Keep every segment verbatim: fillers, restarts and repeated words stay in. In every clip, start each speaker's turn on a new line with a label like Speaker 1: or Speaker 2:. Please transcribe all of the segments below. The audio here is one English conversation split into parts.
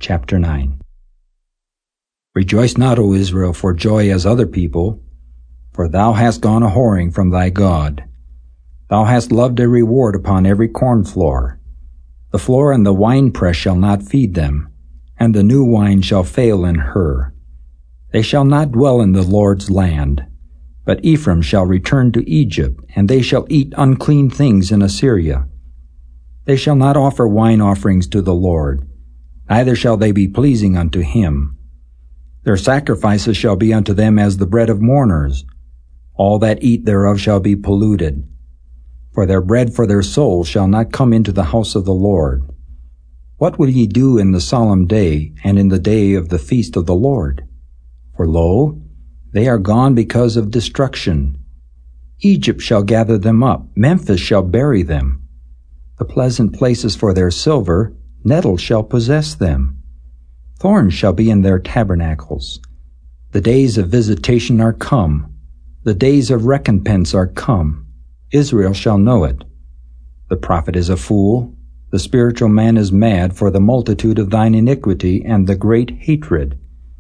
Speaker 1: Chapter nine. Rejoice not, O Israel, for joy as other people, for thou hast gone a-whoring from thy God. Thou hast loved a reward upon every corn floor. The floor and the winepress shall not feed them, and the new wine shall fail in her. They shall not dwell in the Lord's land, but Ephraim shall return to Egypt, and they shall eat unclean things in Assyria. They shall not offer wine offerings to the Lord, neither shall they be pleasing unto him. Their sacrifices shall be unto them as the bread of mourners. All that eat thereof shall be polluted. For their bread for their soul shall not come into the house of the Lord. What will ye do in the solemn day, and in the day of the feast of the Lord? For lo, they are gone because of destruction. Egypt shall gather them up, Memphis shall bury them. The pleasant places for their silver, nettles shall possess them. Thorns shall be in their tabernacles. The days of visitation are come. The days of recompense are come. Israel shall know it. The prophet is a fool. The spiritual man is mad for the multitude of thine iniquity and the great hatred.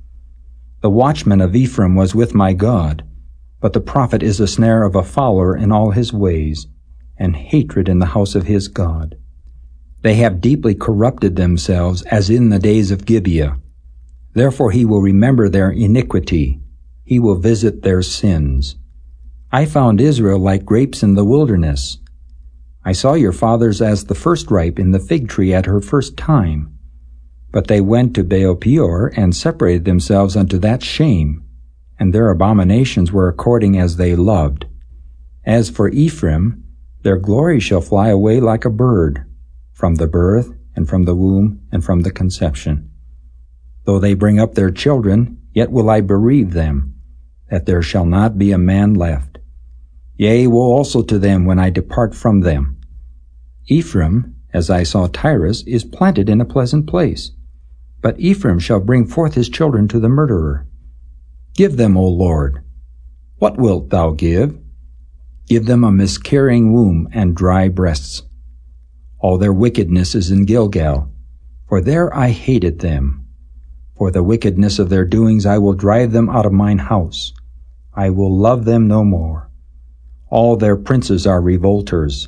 Speaker 1: The watchman of Ephraim was with my God, but the prophet is a snare of a fowler in all his ways, and hatred in the house of his God. They have deeply corrupted themselves as in the days of Gibeah. Therefore he will remember their iniquity. He will visit their sins. I found Israel like grapes in the wilderness. I saw your fathers as the first ripe in the fig tree at her first time. But they went to Baal Peor and separated themselves unto that shame, and their abominations were according as they loved. As for Ephraim, their glory shall fly away like a bird, from the birth, and from the womb, and from the conception. Though they bring up their children, yet will I bereave them, that there shall not be a man left. Yea, woe also to them when I depart from them. Ephraim, as I saw Tyrus, is planted in a pleasant place, but Ephraim shall bring forth his children to the murderer. Give them, O Lord. What wilt thou give? Give them a miscarrying womb and dry breasts. All their wickedness is in Gilgal, for there I hated them. For the wickedness of their doings I will drive them out of mine house. I will love them no more. All their princes are revolters.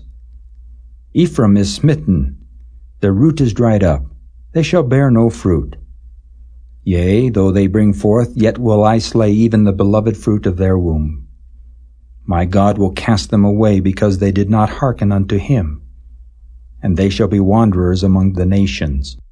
Speaker 1: Ephraim is smitten. Their root is dried up. They shall bear no fruit. Yea, though they bring forth, yet will I slay even the beloved fruit of their womb. My God will cast them away because they did not hearken unto him, and they shall be wanderers among the nations.